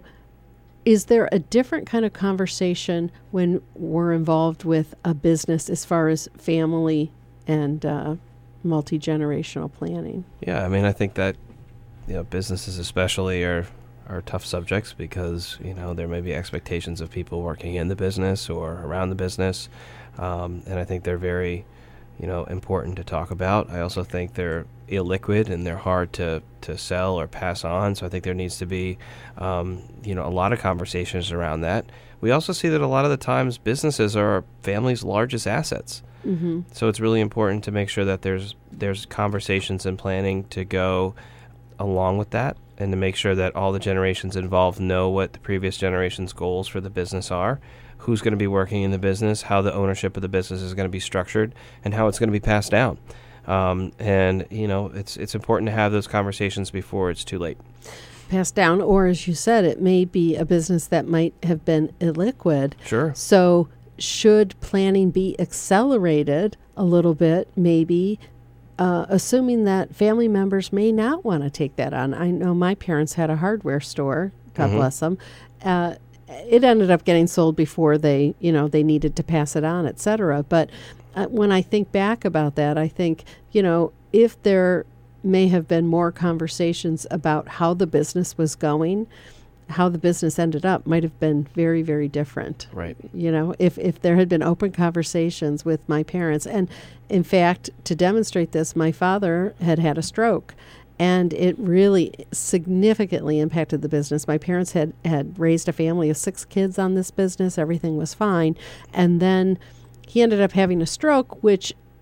is there a different kind of conversation when we're involved with a business as far as family and uh, multi-generational planning? Yeah, I mean, I think that you know businesses especially are. are tough subjects because, you know, there may be expectations of people working in the business or around the business. Um, and I think they're very, you know, important to talk about. I also think they're illiquid and they're hard to, to sell or pass on. So I think there needs to be, um, you know, a lot of conversations around that. We also see that a lot of the times businesses are families' largest assets. Mm-hmm. So it's really important to make sure that there's there's conversations and planning to go along with that, and to make sure that all the generations involved know what the previous generation's goals for the business are, who's going to be working in the business, how the ownership of the business is going to be structured, and how it's going to be passed down. Um, and, you know, it's it's important to have those conversations before it's too late. Passed down, or as you said, it may be a business that might have been illiquid. Sure. So should planning be accelerated a little bit, maybe, Uh, assuming that family members may not want to take that on? I know my parents had a hardware store, God mm-hmm. bless them. Uh, it ended up getting sold before they, you know, they needed to pass it on, et cetera. But uh, when I think back about that, I think, you know, if there may have been more conversations about how the business was going, how the business ended up might have been very, very different. Right. You know, if, if there had been open conversations with my parents. And in fact, to demonstrate this, my father had had a stroke, and it really significantly impacted the business. My parents had, had raised a family of six kids on this business. Everything was fine. And then he ended up having a stroke, which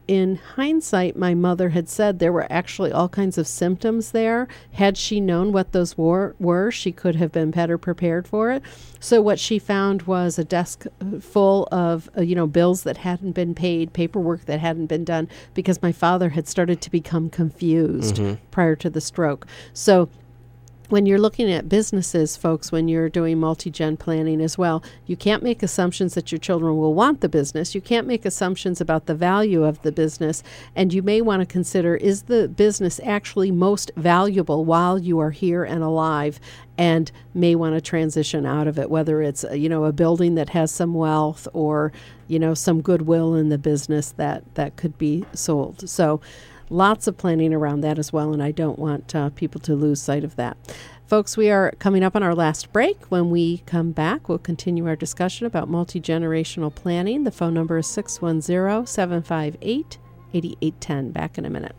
in hindsight, my mother had said there were actually all kinds of symptoms there. Had she known what those were, were, she could have been better prepared for it. So what she found was a desk full of, uh, you know, bills that hadn't been paid, paperwork that hadn't been done, because my father had started to become confused mm-hmm. prior to the stroke. So when you're looking at businesses, folks, when you're doing multi-gen planning as well, you can't make assumptions that your children will want the business. You can't make assumptions about the value of the business. And you may want to consider, is the business actually most valuable while you are here and alive, and may want to transition out of it, whether it's, you know, a building that has some wealth or, you know, some goodwill in the business that, that could be sold. So lots of planning around that as well, and I don't want uh, people to lose sight of that. Folks, we are coming up on our last break. When we come back, we'll continue our discussion about multi-generational planning. The phone number is six one zero, seven five eight, eight eight one zero. Back in a minute.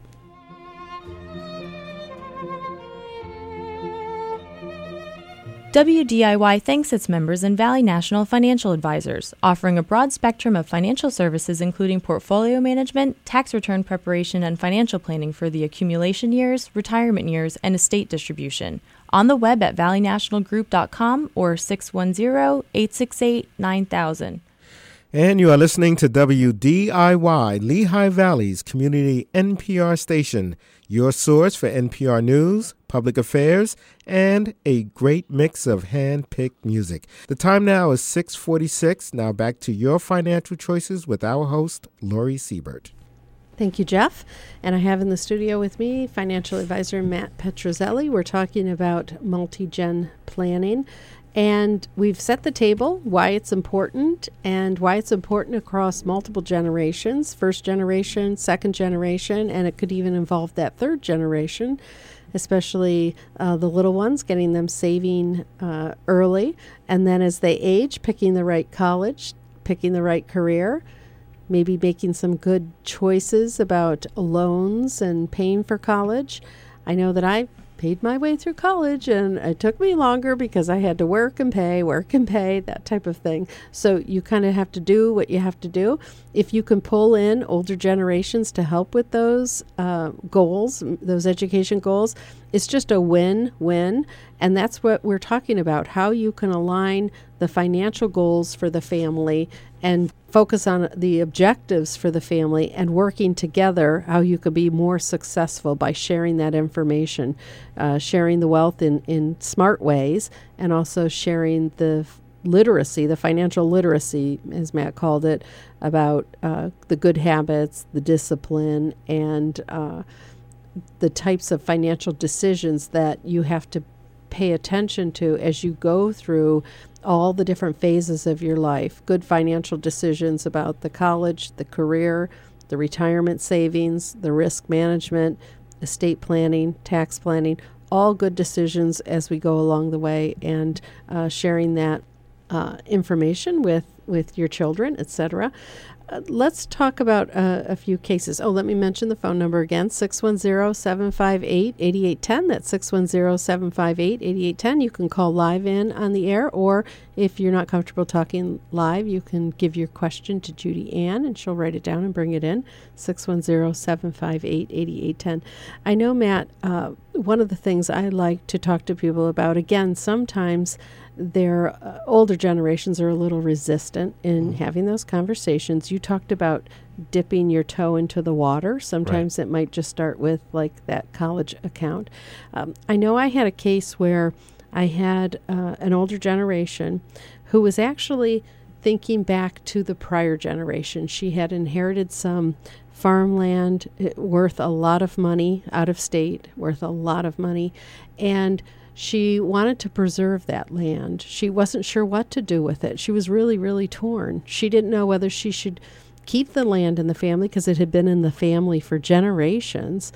W D I Y thanks its members and Valley National Financial Advisors, offering a broad spectrum of financial services including portfolio management, tax return preparation, and financial planning for the accumulation years, retirement years, and estate distribution. On the web at valley national group dot com or six one zero, eight six eight, nine thousand. And you are listening to W D I Y, Lehigh Valley's community N P R station, your source for N P R news, public affairs, and a great mix of hand-picked music. The time now is six forty-six. Now back to your financial choices with our host, Lori Siebert. Thank you, Jeff. And I have in the studio with me financial advisor Matt Petrozelli. We're talking about multi-gen planning. And we've set the table, why it's important, and why it's important across multiple generations, first generation, second generation, and it could even involve that third generation, especially uh, the little ones, getting them saving uh, early. And then as they age, picking the right college, picking the right career, maybe making some good choices about loans and paying for college. I know that I paid my way through college, and it took me longer because I had to work and pay, work and pay, that type of thing. So you kind of have to do what you have to do. If you can pull in older generations to help with those uh, goals, those education goals, it's just a win-win. And that's what we're talking about, how you can align the financial goals for the family and focus on the objectives for the family and working together, how you could be more successful by sharing that information, uh, sharing the wealth in, in smart ways, and also sharing the literacy, the financial literacy, as Matt called it, about uh, the good habits, the discipline, and uh, the types of financial decisions that you have to pay attention to as you go through all the different phases of your life. Good financial decisions about the college, the career, the retirement savings, the risk management, estate planning, tax planning, all good decisions as we go along the way, and uh, sharing that uh, information with, with your children, et cetera. Uh, let's talk about uh, a few cases. Oh, let me mention the phone number again, six one zero, seven five eight, eight eight one zero. That's six one zero, seven five eight, eight eight one zero. You can call live in on the air, or if you're not comfortable talking live, you can give your question to Judy Ann, and she'll write it down and bring it in, six one zero, seven five eight, eight eight one zero. I know, Matt, uh, one of the things I like to talk to people about, again, sometimes their uh, older generations are a little resistant in having those conversations. You talked about dipping your toe into the water. Sometimes right. It might just start with like that college account. Um, I know I had a case where I had uh, an older generation who was actually thinking back to the prior generation. She had inherited some farmland worth a lot of money, out of state, worth a lot of money, and she wanted to preserve that land. She wasn't sure what to do with it. She was really, really torn. She didn't know whether she should keep the land in the family because it had been in the family for generations,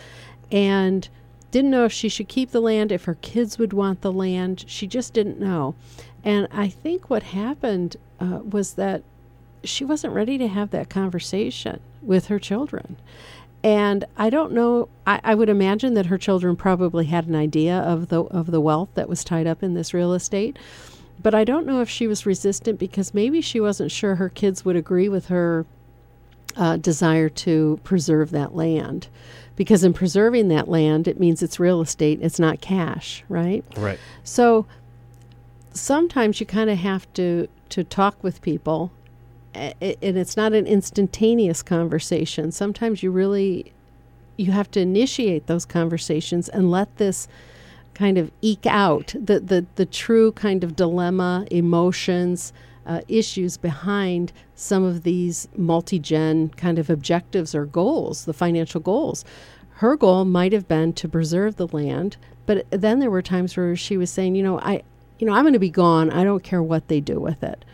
and didn't know if she should keep the land, if her kids would want the land. She just didn't know. And I think what happened uh, was that she wasn't ready to have that conversation with her children. And I don't know, I, I would imagine that her children probably had an idea of the of the wealth that was tied up in this real estate. But I don't know if she was resistant because maybe she wasn't sure her kids would agree with her uh, desire to preserve that land. Because in preserving that land, it means it's real estate, it's not cash, right? Right. So sometimes you kind of have to, to talk with people, and it's not an instantaneous conversation. Sometimes you really, you have to initiate those conversations and let this kind of eke out the, the, the true kind of dilemma, emotions, uh, issues behind some of these multi-gen kind of objectives or goals, the financial goals. Her goal might have been to preserve the land, but then there were times where she was saying, you know, I, you know, I'm going to be gone. I don't care what they do with it.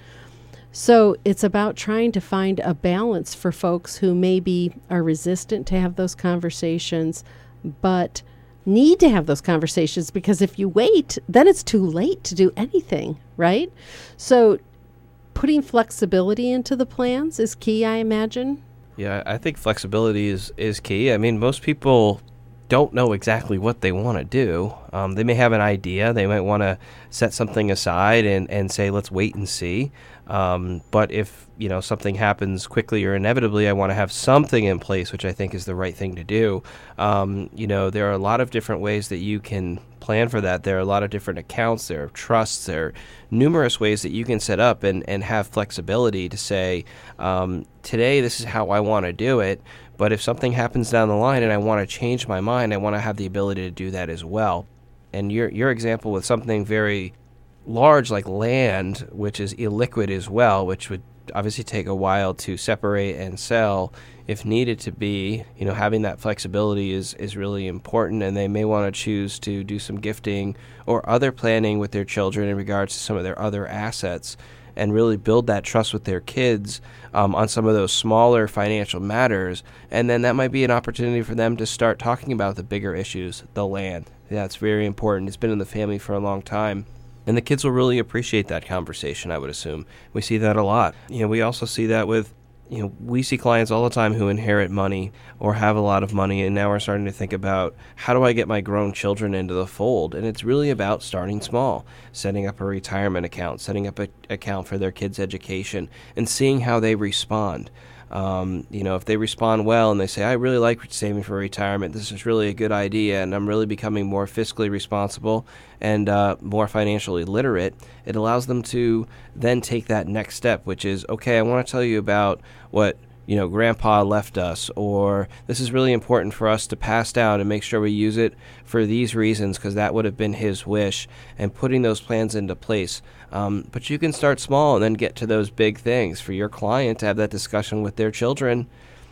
So it's about trying to find a balance for folks who maybe are resistant to have those conversations, but need to have those conversations, because if you wait, then it's too late to do anything, right? So putting flexibility into the plans is key, I imagine. Yeah, I think flexibility is, is key. I mean, most people don't know exactly what they want to do. Um, they may have an idea. They might want to set something aside and, and say, let's wait and see. Um, but if, you know, something happens quickly or inevitably, I want to have something in place, which I think is the right thing to do. Um, you know, there are a lot of different ways that you can plan for that. There are a lot of different accounts. There are trusts. There are numerous ways that you can set up and, and have flexibility to say, um, today, this is how I want to do it. But if something happens down the line and I want to change my mind, I want to have the ability to do that as well. And your your example with something very large like land, which is illiquid as well, which would obviously take a while to separate and sell if needed to be, you know, having that flexibility is, is really important. And they may want to choose to do some gifting or other planning with their children in regards to some of their other assets, and really build that trust with their kids um, on some of those smaller financial matters. And then that might be an opportunity for them to start talking about the bigger issues, the land. That's very important. It's been in the family for a long time. And the kids will really appreciate that conversation, I would assume. We see that a lot. You know, we also see that with, you know, we see clients all the time who inherit money or have a lot of money, and now we're starting to think about, how do I get my grown children into the fold? And it's really about starting small, setting up a retirement account, setting up an account for their kids' education, and seeing how they respond. Um, you know, if they respond well and they say, I really like saving for retirement, this is really a good idea, and I'm really becoming more fiscally responsible and uh, more financially literate, it allows them to then take that next step, which is, okay, I want to tell you about what, you know, Grandpa left us, or this is really important for us to pass down and make sure we use it for these reasons because that would have been his wish, and putting those plans into place. Um, but you can start small and then get to those big things. For your client to have that discussion with their children,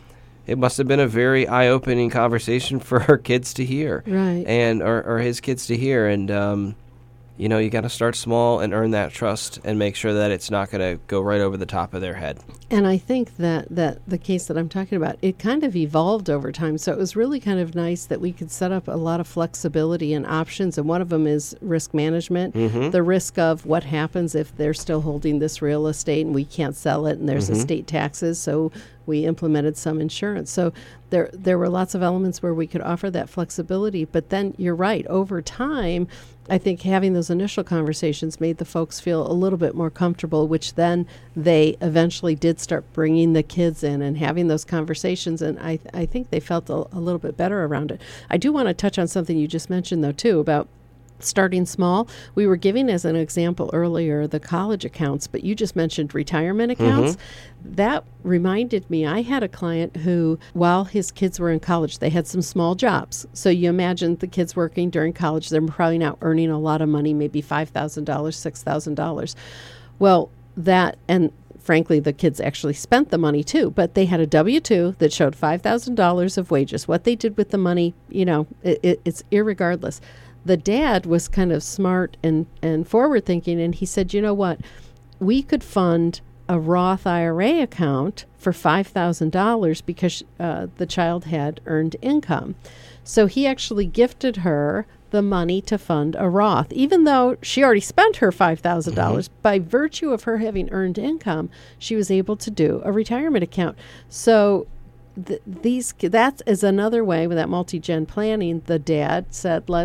it must have been a very eye-opening conversation for her kids to hear, right? And or, or his kids to hear. And um, you know, you got to start small and earn that trust and make sure that it's not going to go right over the top of their head. And I think that, that the case that I'm talking about, it kind of evolved over time. So it was really kind of nice that we could set up a lot of flexibility and options. And one of them is risk management, mm-hmm. the risk of what happens if they're still holding this real estate and we can't sell it and there's mm-hmm. estate taxes. So we implemented some insurance. So there there were lots of elements where we could offer that flexibility. But then you're right, over time, I think having those initial conversations made the folks feel a little bit more comfortable, which then they eventually did start bringing the kids in and having those conversations. And I, I think they felt a, a little bit better around it. I do want to touch on something you just mentioned, though, too, about starting small. We were giving as an example earlier the college accounts, but you just mentioned retirement accounts. Mm-hmm. That reminded me, I had a client who, while his kids were in college, they had some small jobs. So you imagine the kids working during college, they're probably not earning a lot of money, maybe five thousand dollars, six thousand dollars. Well, that, and frankly, the kids actually spent the money too, but they had a W two that showed five thousand dollars of wages. What they did with the money, you know, it, it, it's irregardless. The dad was kind of smart and, and forward thinking, and he said, you know what, we could fund a Roth I R A account for five thousand dollars because uh, the child had earned income. So he actually gifted her the money to fund a Roth, even though she already spent her five thousand dollars. Mm-hmm. By virtue of her having earned income, she was able to do a retirement account. So th- these that is another way with that multi-gen planning. The dad said, let's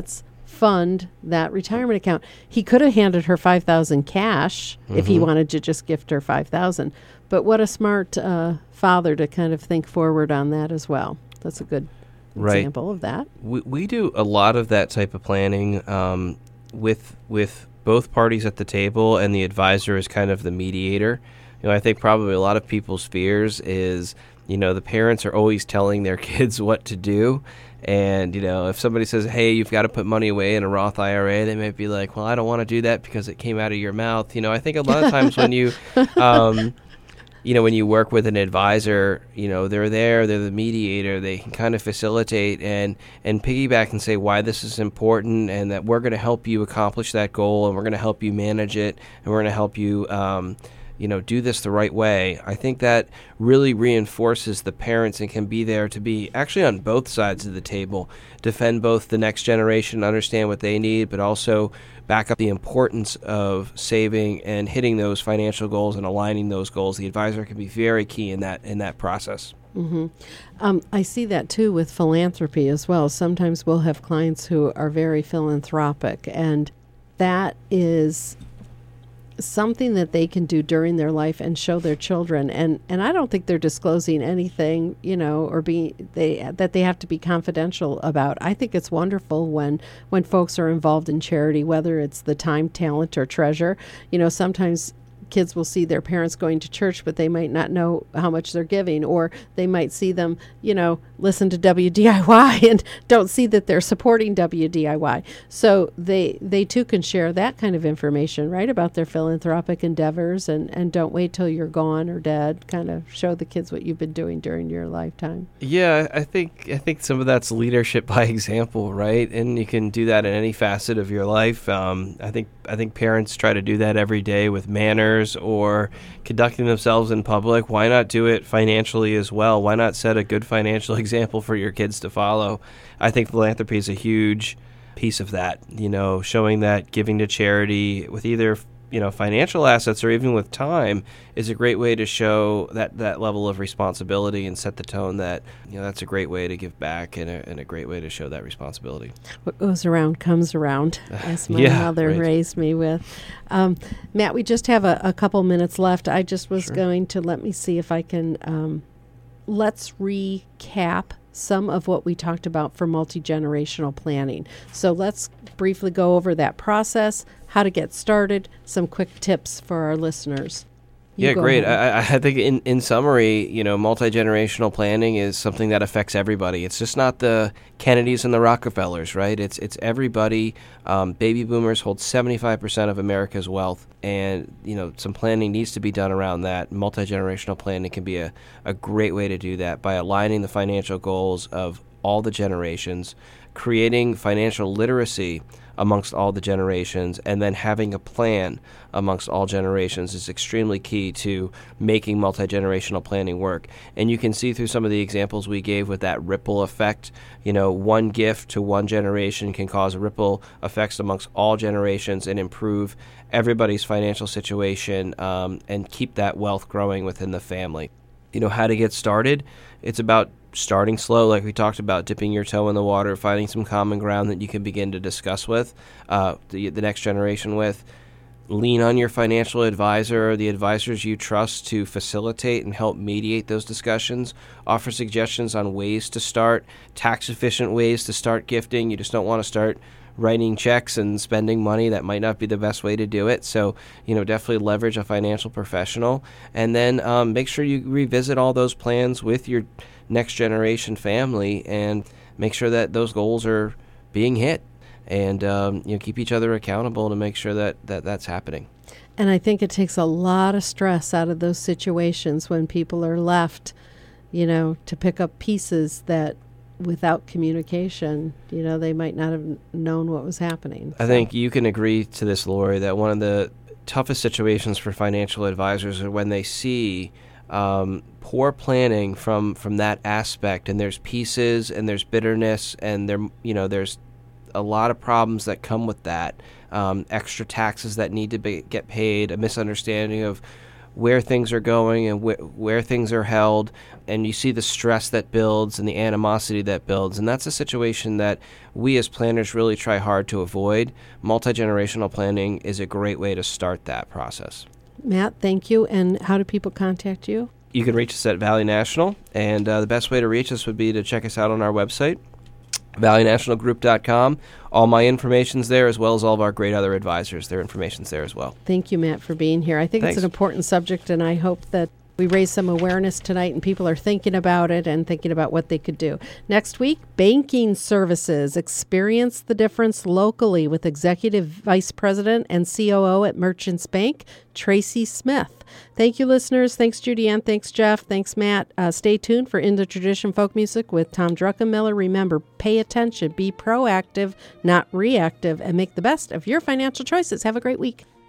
fund that retirement account. He could have handed her five thousand cash mm-hmm. if he wanted to just gift her five thousand. But what a smart uh, father to kind of think forward on that as well. That's a good right. example of that. We we do a lot of that type of planning um, with with both parties at the table, and the advisor is kind of the mediator. You know, I think probably a lot of people's fears is, you know, the parents are always telling their kids what to do. And, you know, if somebody says, hey, you've got to put money away in a Roth I R A, they might be like, well, I don't want to do that because it came out of your mouth. You know, I think a lot of times when you, um, you know, when you work with an advisor, you know, they're there, they're the mediator, they can kind of facilitate and, and piggyback and say why this is important and that we're going to help you accomplish that goal and we're going to help you manage it and we're going to help you, um, you know, do this the right way. I think that really reinforces the parents and can be there to be actually on both sides of the table, defend both the next generation, understand what they need, but also back up the importance of saving and hitting those financial goals and aligning those goals. The advisor can be very key in that in that process. Mm-hmm. Um, I see that too with philanthropy as well. Sometimes we'll have clients who are very philanthropic, and that is something that they can do during their life and show their children. And, and I don't think they're disclosing anything, you know, or be they that they have to be confidential about. I think it's wonderful when when folks are involved in charity, whether it's the time, talent, or treasure. You know, sometimes kids will see their parents going to church, but they might not know how much they're giving, or they might see them, you know, listen to W D I Y and don't see that they're supporting W D I Y. So they they too can share that kind of information, right, about their philanthropic endeavors, and, and don't wait till you're gone or dead. Kind of show the kids what you've been doing during your lifetime. Yeah, I think I think some of that's leadership by example, right? And you can do that in any facet of your life. Um, I think I think parents try to do that every day with manners or conducting themselves in public. Why not do it financially as well? Why not set a good financial example for your kids to follow? I think philanthropy is a huge piece of that, you know, showing that giving to charity with either, you know, financial assets or even with time is a great way to show that, that level of responsibility and set the tone that, you know, that's a great way to give back and a, and a great way to show that responsibility. What goes around comes around, as my yeah, mother right. raised me with. Um, Matt, we just have a, a couple minutes left. I just was Sure. going to let me see if I can, um, let's recap some of what we talked about for multi-generational planning. So let's briefly go over that process, how to get started, some quick tips for our listeners. You yeah, go great. ahead. I, I think in, in summary, you know, multi-generational planning is something that affects everybody. It's just not the Kennedys and the Rockefellers, right? It's it's everybody. Um, baby boomers hold seventy-five percent of America's wealth, and, you know, some planning needs to be done around that. Multi-generational planning can be a, a great way to do that by aligning the financial goals of all the generations, creating financial literacy amongst all the generations, and then having a plan amongst all generations is extremely key to making multi-generational planning work. And you can see through some of the examples we gave with that ripple effect, you know, one gift to one generation can cause ripple effects amongst all generations and improve everybody's financial situation um, and keep that wealth growing within the family. You know, how to get started? It's about starting slow, like we talked about, dipping your toe in the water, finding some common ground that you can begin to discuss with uh, the, the next generation with. Lean on your financial advisor or the advisors you trust to facilitate and help mediate those discussions. Offer suggestions on ways to start, tax-efficient ways to start gifting. You just don't want to start writing checks and spending money. That might not be the best way to do it. So, you know, definitely leverage a financial professional. And then um, make sure you revisit all those plans with your next generation family and make sure that those goals are being hit. And, um, you know, keep each other accountable to make sure that, that that's happening. And I think it takes a lot of stress out of those situations when people are left, you know, to pick up pieces that without communication, you know, they might not have known what was happening. I think you can agree to this, Lori, that one of the toughest situations for financial advisors are when they see um, poor planning from, from that aspect, and there's pieces and there's bitterness and there, you know, there's a lot of problems that come with that, um, extra taxes that need to be, get paid, a misunderstanding of where things are going and wh- where things are held, and you see the stress that builds and the animosity that builds. And that's a situation that we as planners really try hard to avoid. Multi-generational planning is a great way to start that process. Matt, thank you. And how do people contact you? You can reach us at Valley National, and uh, the best way to reach us would be to check us out on our website, valley national group dot com. All my information's there, as well as all of our great other advisors. Their information's there as well. Thank you, Matt, for being here. I think Thanks. It's an important subject, and I hope that we raise some awareness tonight and people are thinking about it and thinking about what they could do. Next week, banking services. Experience the difference locally with Executive Vice President and C O O at Merchants Bank, Tracy Smith. Thank you, listeners. Thanks, Judy Ann. Thanks, Jeff. Thanks, Matt. Uh, stay tuned for In the Tradition Folk Music with Tom Druckenmiller. Remember, pay attention, be proactive, not reactive, and make the best of your financial choices. Have a great week.